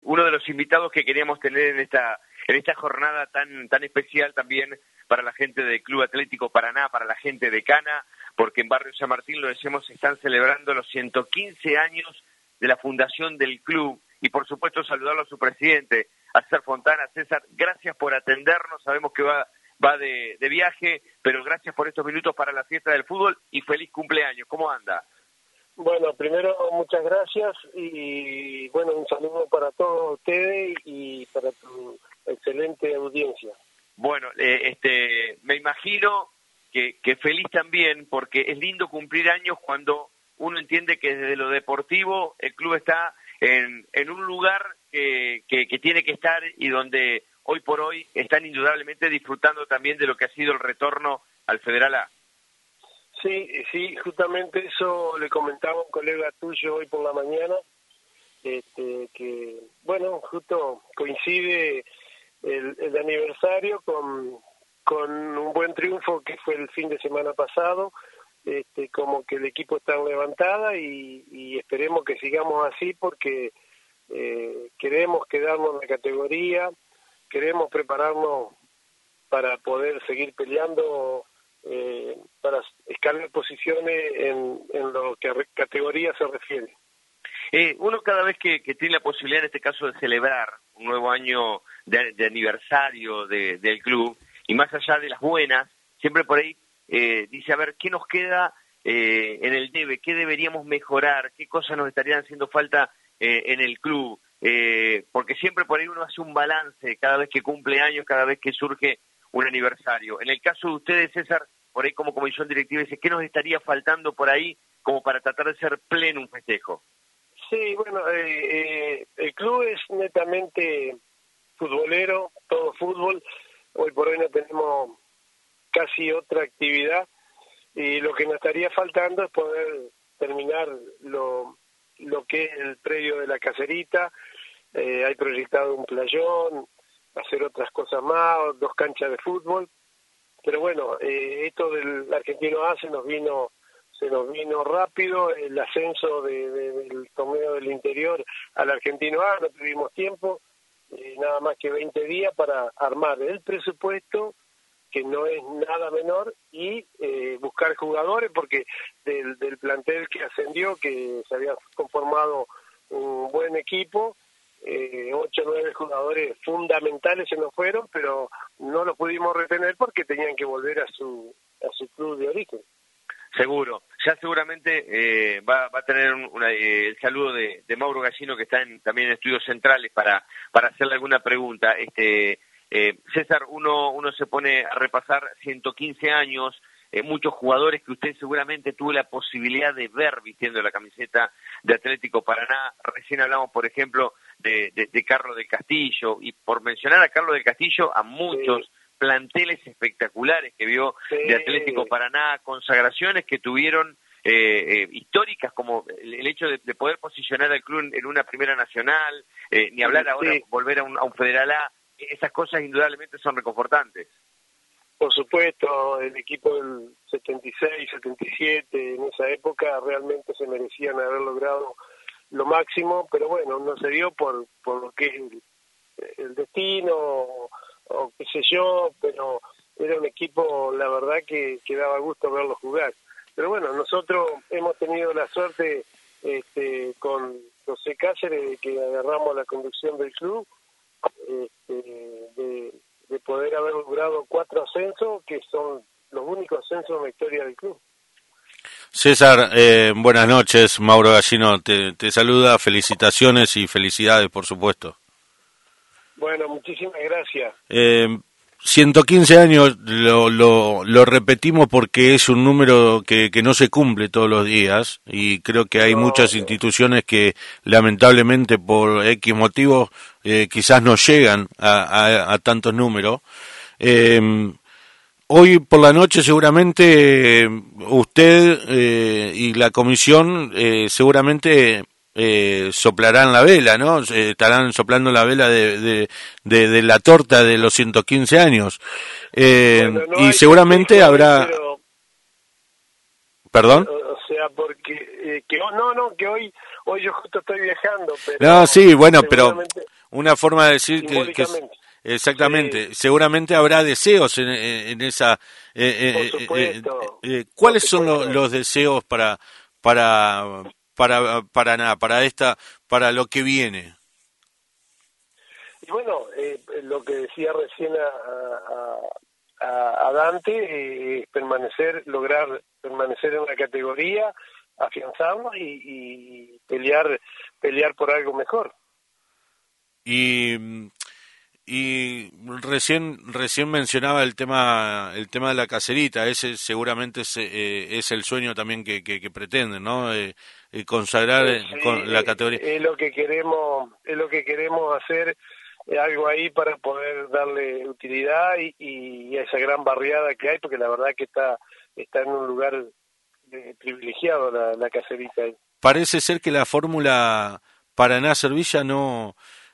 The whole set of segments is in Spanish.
uno de los invitados que queríamos tener en esta jornada tan especial también para la gente del Club Atlético Paraná, para la gente de Cana, porque en Barrio San Martín, lo decíamos, están celebrando los 115 años de la fundación del club, y por supuesto saludarlo a su presidente, a César Fontana. César, gracias por atendernos, sabemos que va de viaje, pero gracias por estos minutos para la fiesta del fútbol y feliz cumpleaños. ¿Cómo anda? Bueno, primero muchas gracias y bueno, un saludo para todos ustedes y para tu excelente audiencia. Bueno, me imagino que feliz también, porque es lindo cumplir años cuando uno entiende que desde lo deportivo el club está en un lugar que tiene que estar y donde hoy por hoy están indudablemente disfrutando también de lo que ha sido el retorno al Federal A. Sí, justamente eso le comentaba a un colega tuyo hoy por la mañana, que bueno, justo coincide el aniversario con un buen triunfo que fue el fin de semana pasado, como que el equipo está en levantada y esperemos que sigamos así porque queremos quedarnos en la categoría, queremos prepararnos para poder seguir peleando, para escalar posiciones en lo que a categoría se refiere. Uno cada vez que tiene la posibilidad, en este caso, de celebrar un nuevo año de aniversario del club, y más allá de las buenas, siempre por ahí dice, a ver, ¿qué nos queda en el debe? ¿Qué deberíamos mejorar? ¿Qué cosas nos estarían haciendo falta en el club? Porque siempre por ahí uno hace un balance cada vez que cumple años, cada vez que surge un aniversario. En el caso de ustedes, César, por ahí como comisión directiva, dice, ¿qué nos estaría faltando por ahí como para tratar de ser pleno un festejo? Sí, bueno, el club es netamente futbolero, todo fútbol. Hoy por hoy no tenemos casi otra actividad y lo que nos estaría faltando es poder terminar lo que es el predio de la Caserita. Hay proyectado un playón, hacer otras cosas más, 2 canchas de fútbol, pero bueno, esto del Argentino A se nos vino rápido, el ascenso del torneo del interior al Argentino A, no tuvimos tiempo, nada más que 20 días para armar el presupuesto, que no es nada menor, y buscar jugadores, porque del plantel que ascendió, que se había conformado un buen equipo, 8 o 9 jugadores fundamentales se nos fueron, pero no los pudimos retener porque tenían que volver a su club de origen. Seguro, ya seguramente va a tener el saludo de Mauro Gallino, que está también en estudios centrales para hacerle alguna pregunta. César, uno se pone a repasar 115 años, muchos jugadores que usted seguramente tuvo la posibilidad de ver vistiendo la camiseta de Atlético Paraná. Recién hablamos, por ejemplo, de Carlos del Castillo, y por mencionar a Carlos del Castillo, a muchos planteles espectaculares que vio de Atlético Paraná, consagraciones que tuvieron históricas, como el hecho de poder posicionar al club en una primera nacional, ni hablar ahora volver a un Federal A. Esas cosas indudablemente son reconfortantes. Por supuesto, el equipo del 76, 77, en esa época realmente se merecían haber logrado lo máximo, pero bueno, no se dio por lo que es el destino, o qué sé yo, pero era un equipo, la verdad, que daba gusto verlo jugar. Pero bueno, nosotros hemos tenido la suerte con José Cáceres de que agarramos la conducción del club, de poder haber logrado 4 ascensos, que son los únicos ascensos en la historia del club. César, buenas noches, Mauro Gallino te saluda, felicitaciones y felicidades, por supuesto. Bueno, muchísimas gracias. 115 años lo repetimos porque es un número que no se cumple todos los días, y creo que hay muchas instituciones que lamentablemente por X motivos quizás no llegan a tantos números. Hoy por la noche seguramente usted y la comisión seguramente soplarán la vela, ¿no? Estarán soplando la vela de la torta de los 115 años. Bueno, no y seguramente habrá... Pero... ¿Perdón? O sea, porque... que hoy yo justo estoy viajando, pero... No, sí, bueno, pero una forma de decir simbólicamente. Exactamente, seguramente habrá deseos en esa. Por supuesto. ¿Cuáles son los deseos para lo que viene? Y bueno, lo que decía recién a Dante, lograr permanecer en la categoría, afianzarnos y pelear por algo mejor. Y recién mencionaba el tema de la caserita. Ese seguramente es el sueño también que pretenden, ¿no? Consagrar con la categoría. Es lo que queremos hacer, algo ahí para poder darle utilidad y a esa gran barriada que hay, porque la verdad que está en un lugar privilegiado la caserita ahí. Parece ser que la fórmula Paraná-Servilla no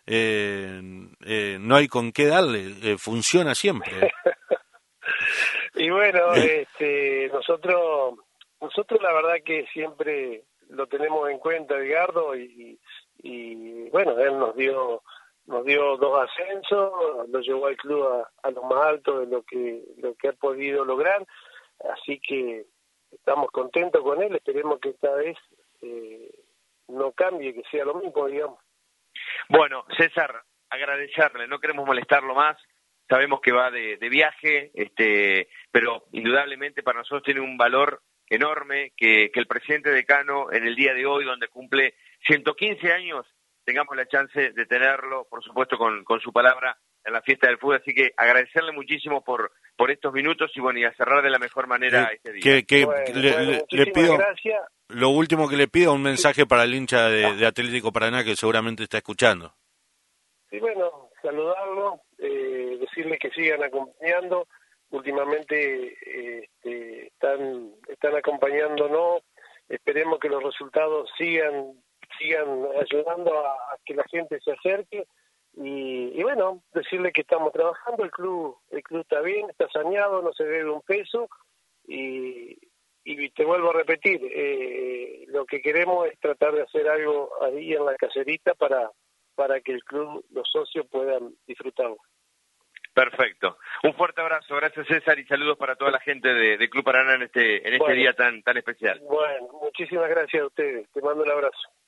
hay con qué darle, funciona siempre. Y bueno, nosotros la verdad que siempre lo tenemos en cuenta, Edgardo, y bueno, él nos dio 2 ascensos, lo llevó al club a lo más alto de lo que ha podido lograr, así que estamos contentos con él, esperemos que esta vez no cambie, que sea lo mismo, digamos. Bueno, César, agradecerle, no queremos molestarlo más, sabemos que va de viaje, pero indudablemente para nosotros tiene un valor enorme que el presidente decano en el día de hoy, donde cumple 115 años, tengamos la chance de tenerlo, por supuesto, con su palabra en la fiesta del fútbol, así que agradecerle muchísimo por estos minutos y bueno, y a cerrar de la mejor manera este día. Le pido, gracias. Lo último que le pido, un mensaje para el hincha de Atlético Paraná que seguramente está escuchando. Sí, bueno, saludarlo, decirle que sigan acompañando, últimamente están acompañándonos, esperemos que los resultados sigan ayudando a que la gente se acerque y bueno, decirle que estamos trabajando, el club está bien, está saneado, no se debe un peso y te vuelvo a repetir, lo que queremos es tratar de hacer algo ahí en la caserita para que el club, los socios puedan disfrutarlo. Perfecto. Un fuerte abrazo, gracias César y saludos para toda la gente de Club Paraná en este día tan especial. Bueno, muchísimas gracias a ustedes, te mando un abrazo.